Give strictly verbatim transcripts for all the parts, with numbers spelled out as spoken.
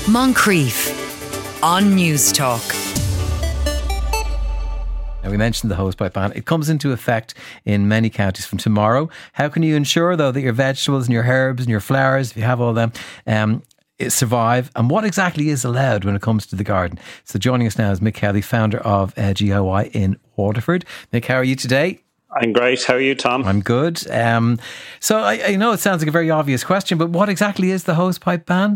Moncrief on News Talk. Now, we mentioned the hosepipe ban. It comes into effect in many counties from tomorrow. How can you ensure, though, that your vegetables and your herbs and your flowers, if you have all them, um, survive? And what exactly is allowed when it comes to the garden? So joining us now is Mick Kelly, founder of uh, G I Y in Waterford. Mick, how are you today? I'm great. How are you, Tom? I'm good. Um, so I, I know it sounds like a very obvious question, but what exactly is the hosepipe ban?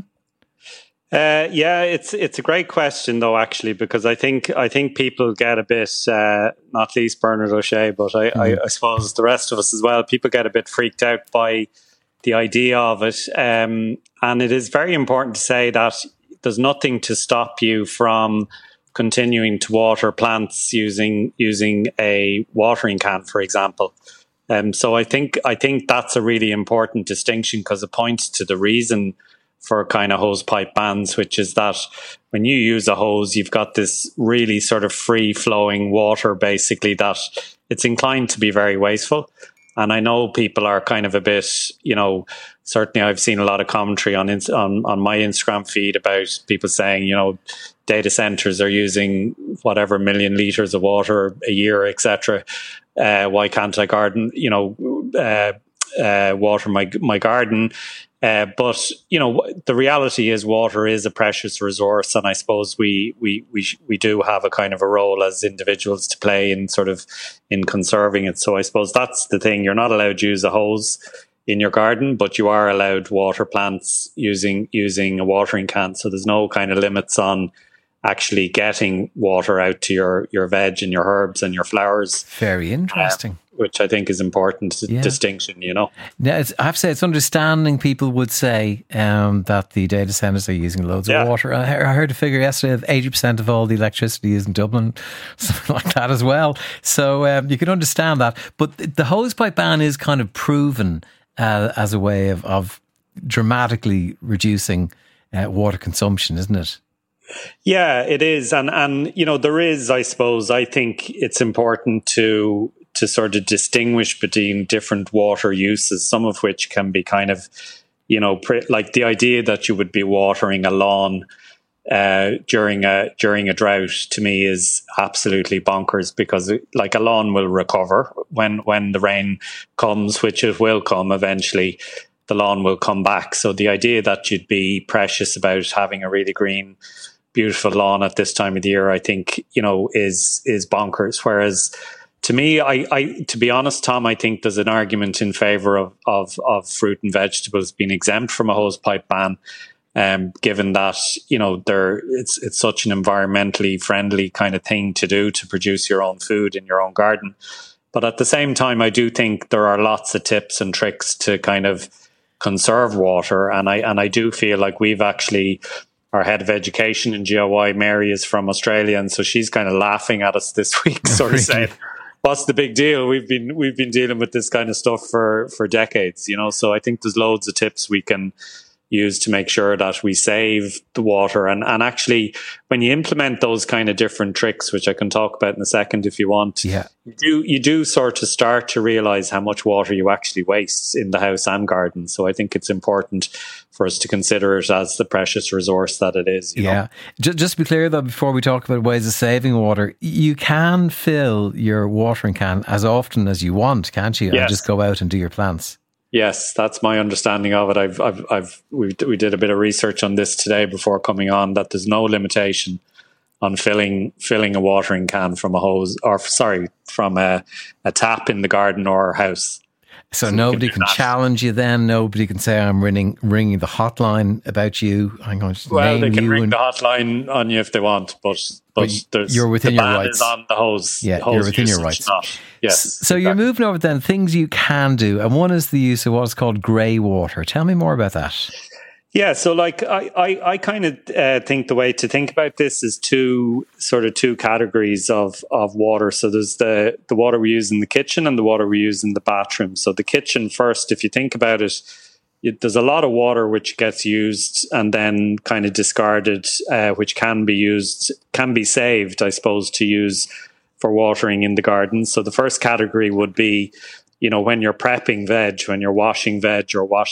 Uh, yeah, it's it's a great question though, actually, because I think I think people get a bit, uh, not least Bernard O'Shea, but I, mm. I, I suppose the rest of us as well. People get a bit freaked out by the idea of it, um, and it is very important to say that there's nothing to stop you from continuing to water plants using using a watering can, for example. Um, so I think I think that's a really important distinction because it points to the reason for kind of hose pipe bans, which is that when you use a hose, you've got this really sort of free flowing water, basically, that it's inclined to be very wasteful. And I know people are kind of a bit, you know, certainly I've seen a lot of commentary on on, on my Instagram feed about people saying, you know, data centers are using whatever million liters of water a year, et cetera. Uh, why can't I garden, you know, uh, uh, water my my garden? Uh, but, you know, the reality is water is a precious resource. And I suppose we, we, we, we do have a kind of a role as individuals to play in sort of in conserving it. So I suppose that's the thing. You're not allowed to use a hose in your garden, but you are allowed water plants using, using a watering can. So there's no kind of limits on actually getting water out to your, your veg and your herbs and your flowers. Very interesting. Um, which I think is important yeah. distinction, you know. Now, it's, I have to say, it's understanding people would say um, that the data centres are using loads yeah. of water. I heard a figure yesterday that eighty percent of all the electricity is in Dublin, something like that as well. So um, you can understand that. But the hosepipe ban is kind of proven uh, as a way of, of dramatically reducing uh, water consumption, isn't it? Yeah, it is. And, and, you know, there is, I suppose, I think it's important to to sort of distinguish between different water uses, some of which can be kind of, you know, pre- like the idea that you would be watering a lawn uh, during a during a drought, to me is absolutely bonkers, because like a lawn will recover when when the rain comes, which it will come eventually. The lawn will come back. So the idea that you'd be precious about having a really green, beautiful lawn at this time of the year, I think, you know, is is bonkers. Whereas to me, I, I, to be honest, Tom, I think there's an argument in favour of, of, of fruit and vegetables being exempt from a hosepipe ban, um, given that, you know, they're, it's it's such an environmentally friendly kind of thing to do, to produce your own food in your own garden. But at the same time, I do think there are lots of tips and tricks to kind of conserve water, and I and I do feel like we've actually, our head of education in G I Y, Mary, is from Australia, and so she's kind of laughing at us this week, sort of saying, what's the big deal? We've been we've been dealing with this kind of stuff for, for decades, you know. So I think there's loads of tips we can use to make sure that we save the water. And, and actually, when you implement those kind of different tricks, which I can talk about in a second if you want, yeah. you do you do sort of start to realize how much water you actually waste in the house and garden. So I think it's important for us to consider it as the precious resource that it is. You yeah. know? Just, just to be clear, though, before we talk about ways of saving water, you can fill your watering can as often as you want, can't you? Yes. And just go out and do your plants. Yes, that's my understanding of it. I've, I've, I've, we we did a bit of research on this today before coming on, that there's no limitation on filling filling a watering can from a hose, or sorry, from a, a tap in the garden or house. So, so nobody can, can challenge you then? Nobody can say, I'm ringing, ringing the hotline about you? I'm going to well, name they can you ring and, the hotline on you if they want, but, but, but you're within the your ban rights. Is on the hose. Yeah, hose you're within your usage, rights. Not. Yes. So exactly. You're moving over then, things you can do. And one is the use of what's called grey water. Tell me more about that. Yeah, so like I, I, I kind of uh, think the way to think about this is two sort of two categories of, of water. So there's the, the water we use in the kitchen and the water we use in the bathroom. So the kitchen first, if you think about it, it there's a lot of water which gets used and then kind of discarded, uh, which can be used, can be saved, I suppose, to use for watering in the garden. So the first category would be, you know, when you're prepping veg, when you're washing veg or washing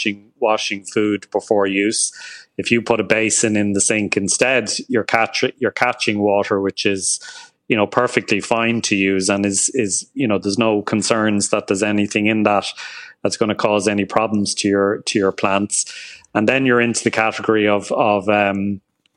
washing food before use. If you put a basin in the sink instead, you're catch you're catching water, which is, you know, perfectly fine to use, and is is you know, there's no concerns that there's anything in that that's going to cause any problems to your to your plants. And then you're into the category of of um,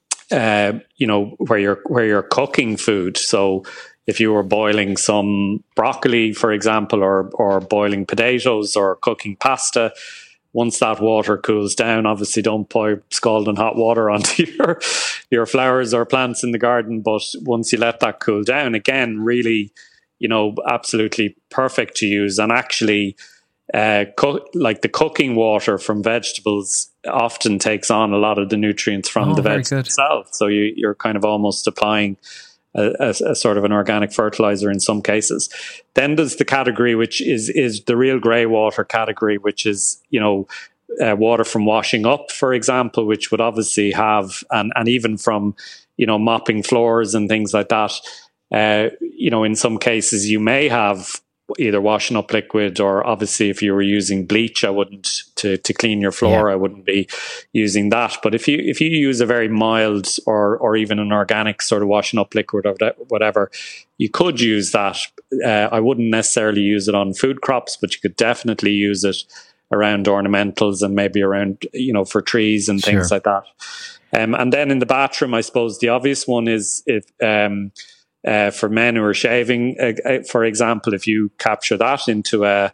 uh, you know, where you're where you're cooking food. So if you were boiling some broccoli, for example, or or boiling potatoes or cooking pasta, once that water cools down, obviously don't pour scalding hot water onto your your flowers or plants in the garden. But once you let that cool down, again, really, you know, absolutely perfect to use. And actually, uh, co- like the cooking water from vegetables often takes on a lot of the nutrients from oh, the vegetables itself. So you, you're kind of almost applying A, a, a sort of an organic fertilizer in some cases. Then there's the category which is is the real grey water category, which is, you know, uh, water from washing up, for example, which would obviously have, and and even from, you know, mopping floors and things like that. Uh, you know, in some cases you may have either washing up liquid, or obviously if you were using bleach, I wouldn't to, to clean your floor, yeah. I wouldn't be using that. But if you if you use a very mild or or even an organic sort of washing up liquid or whatever, you could use that. Uh, I wouldn't necessarily use it on food crops, but you could definitely use it around ornamentals and maybe around, you know, for trees and things sure. like that. Um, and then in the bathroom, I suppose the obvious one is if um, Uh, for men who are shaving, uh, for example, if you capture that into a,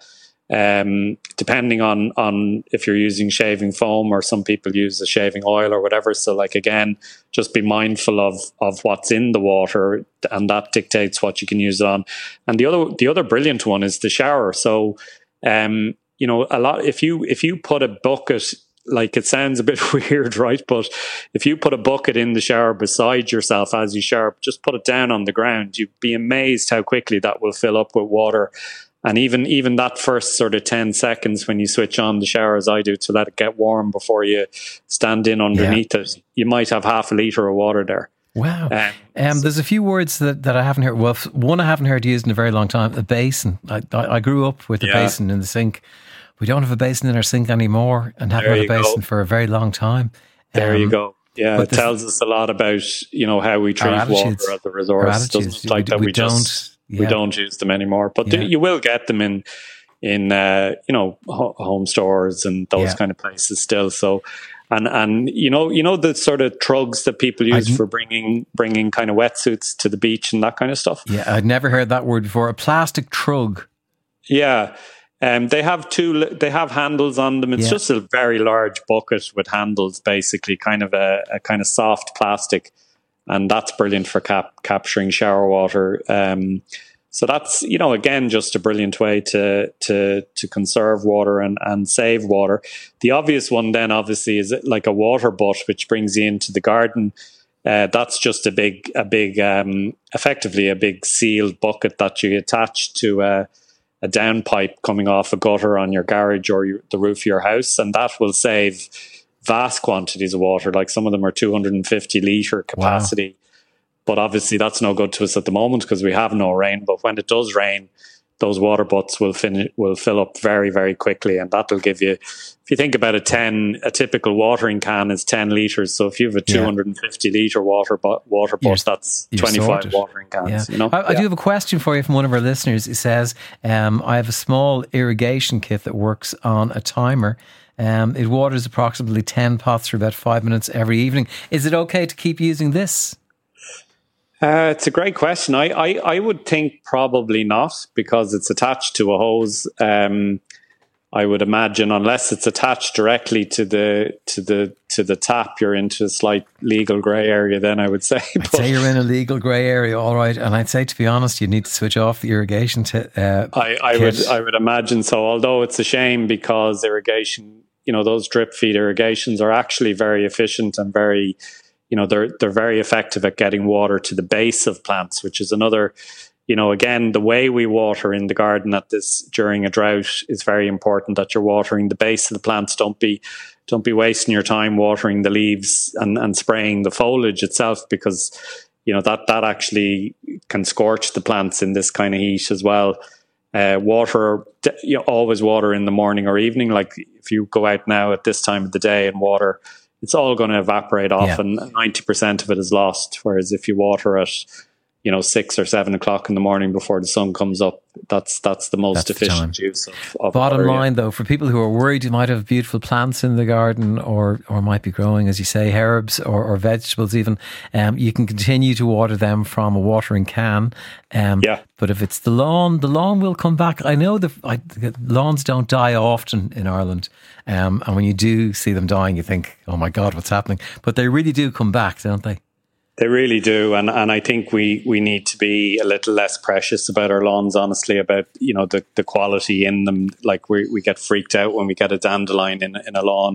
um, depending on, on if you're using shaving foam, or some people use a shaving oil or whatever. So like, again, just be mindful of, of what's in the water, and that dictates what you can use it on. And the other, the other brilliant one is the shower. So, um, you know, a lot, if you, if you put a bucket, like, it sounds a bit weird, right? But if you put a bucket in the shower beside yourself as you shower, just put it down on the ground, you'd be amazed how quickly that will fill up with water. And even even that first sort of ten seconds when you switch on the shower, as I do, to let it get warm before you stand in underneath yeah. it, you might have half a litre of water there. Wow. Um, um, there's a few words that, that I haven't heard. Well, one I haven't heard used in a very long time, a basin. I, I, I grew up with a yeah. basin in the sink. We don't have a basin in our sink anymore, and haven't had a basin go. for a very long time. There um, you go. Yeah, it tells us a lot about, you know, how we treat water as a resource. It doesn't like we, that we, we just yeah. we don't use them anymore. But yeah. you will get them in in uh, you know, home stores and those yeah. kind of places still. So, and and you know you know the sort of trugs that people use for bringing bringing kind of wetsuits to the beach and that kind of stuff. Yeah, I'd never heard that word before. A plastic trug. Yeah. Um, they have two. They have handles on them. It's yeah. just a very large bucket with handles, basically, kind of a, a kind of soft plastic, and that's brilliant for cap, capturing shower water. Um, so that's, you know, again, just a brilliant way to to to conserve water and, and save water. The obvious one then, obviously, is like a water butt, which brings you into the garden. Uh, that's just a big, a big, um, effectively a big sealed bucket that you attach to a. a downpipe coming off a gutter on your garage or your, the roof of your house, and that will save vast quantities of water. Like, some of them are two hundred fifty litre capacity. Wow. But obviously that's no good to us at the moment because we have no rain. But when it does rain, those water butts will fin- will fill up very, very quickly, and that'll give you, if you think about a ten, a typical watering can is ten litres. So if you have a two hundred fifty yeah. litre water but water butt, you're, that's you're twenty-five sorted. Watering cans. Yeah. You know? I, I yeah. do have a question for you from one of our listeners. It says, um, I have a small irrigation kit that works on a timer. Um, it waters approximately ten pots for about five minutes every evening. Is it okay to keep using this? Uh, it's a great question. I, I, I would think probably not, because it's attached to a hose. Um, I would imagine, unless it's attached directly to the to the to the tap, you're into a slight legal grey area. Then I would say. I'd but, say you're in a legal grey area, all right. And I'd say, to be honest, you need to switch off the irrigation. To uh, I, I would I would imagine so. Although it's a shame, because irrigation, you know, those drip feed irrigations are actually very efficient and very. You know, they're they're very effective at getting water to the base of plants, which is another, you know, again, the way we water in the garden at this during a drought is very important, that you're watering the base of the plants. Don't be don't be wasting your time watering the leaves and, and spraying the foliage itself, because, you know, that that actually can scorch the plants in this kind of heat as well. Uh, water, you know, always water in the morning or evening. Like if you go out now at this time of the day and water, it's all going to evaporate off, yeah. and ninety percent of it is lost. Whereas if you water at, you know, six or seven o'clock in the morning before the sun comes up, that's that's the most that's efficient the use of, of Bottom water, line, yeah. though, for people who are worried you might have beautiful plants in the garden, or or might be growing, as you say, herbs or, or vegetables even, um, you can continue to water them from a watering can. Um, yeah. But if it's the lawn, the lawn will come back. I know the, I, the lawns don't die often in Ireland. Um, and when you do see them dying, you think, oh my God, what's happening? But they really do come back, don't they? They really do, and and I think we, we need to be a little less precious about our lawns, honestly, about, you know, the, the quality in them. Like we we get freaked out when we get a dandelion in in a lawn,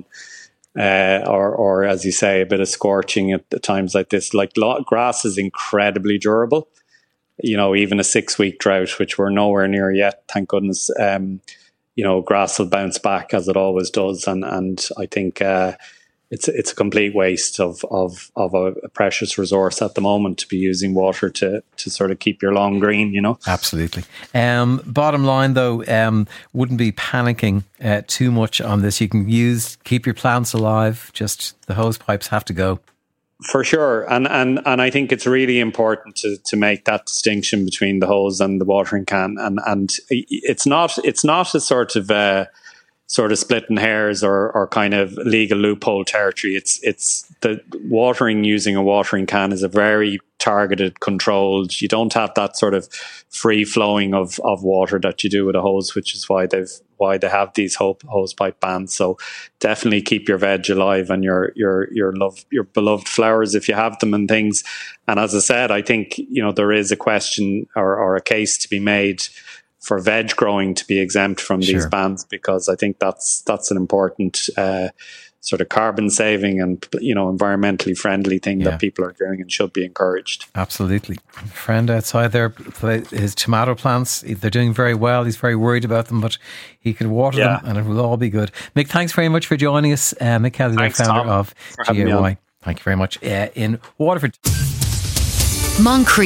uh, or or as you say, a bit of scorching at the times like this. Like law, grass is incredibly durable. You know, even a six week drought, which we're nowhere near yet, thank goodness. Um, you know, grass will bounce back as it always does, and and I think. Uh, It's it's a complete waste of of of a, a precious resource at the moment to be using water to to sort of keep your lawn green, you know. Absolutely. Um, bottom line, though, um, wouldn't be panicking uh, too much on this. You can use keep your plants alive. Just the hose pipes have to go. For sure, and and and I think it's really important to to make that distinction between the hose and the watering can, and and it's not it's not a sort of uh, sort of splitting hairs or, or kind of legal loophole territory. It's it's the watering using a watering can is a very targeted, controlled. You don't have that sort of free flowing of, of water that you do with a hose, which is why they've why they have these hose pipe bans. So definitely keep your veg alive and your your your love your beloved flowers if you have them and things. And as I said, I think, you know, there is a question or, or a case to be made for veg growing to be exempt from these sure. bans, because I think that's that's an important uh, sort of carbon saving and, you know, environmentally friendly thing yeah. that people are doing and should be encouraged. Absolutely. A friend outside there, his tomato plants, they're doing very well. He's very worried about them, but he can water yeah. them and it will all be good. Mick, thanks very much for joining us. Uh, Mick Kelly, the founder Tom, of G A Y. Thank you very much. Uh, in Waterford.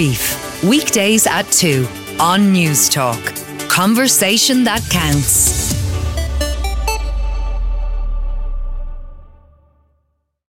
Moncrief, weekdays at two on News Talk. Conversation that counts.